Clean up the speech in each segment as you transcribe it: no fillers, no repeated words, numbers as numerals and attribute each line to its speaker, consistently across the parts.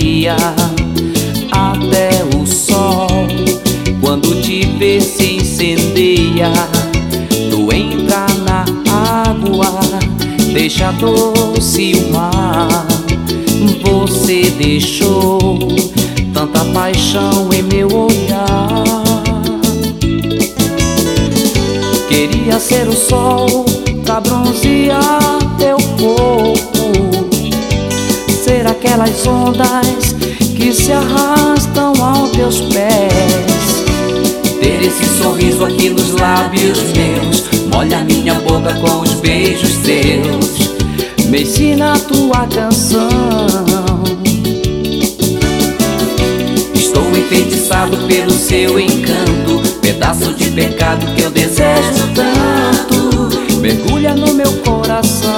Speaker 1: dia até o sol. Quando te vê se incendeia, tu entra na água, deixa doce o mar. Você deixou tanta paixão em meu olhar. Queria ser o sol pra bronzear teu corpo, ser aquelas ondas que se arrastam aos teus pés, ter esse sorriso aqui nos lábios meus, molha minha boca com os beijos teus, me ensina a tua canção. Estou enfeitiçado pelo seu encanto, pedaço de pecado que eu desejo tanto, mergulha no meu coração.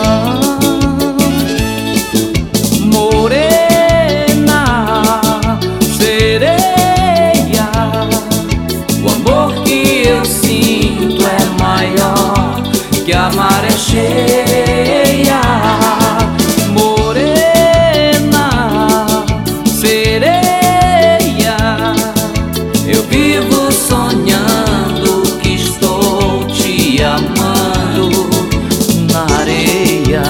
Speaker 1: Morena, sereia, o amor que eu sinto é maior que a maré cheia. Morena, sereia, eu vivo sonhando que estou te amando na areia.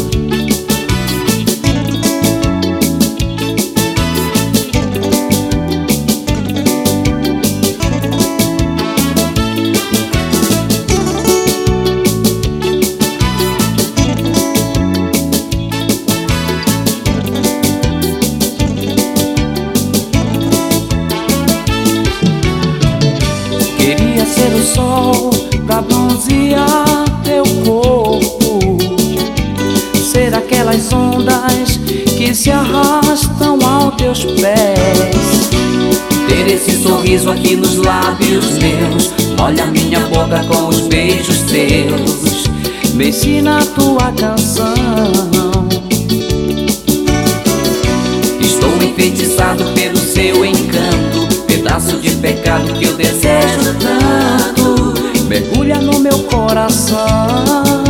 Speaker 1: Queria ser o sol pra bronzear teu corpo, ser aquelas ondas que se arrastam aos teus pés, ter esse sorriso aqui nos lábios meus, molha minha boca com os beijos teus, me ensina a tua canção. Estou enfeitiçado pelo seu encanto, pedaço de pecado que eu desejo tanto, mergulha no meu coração.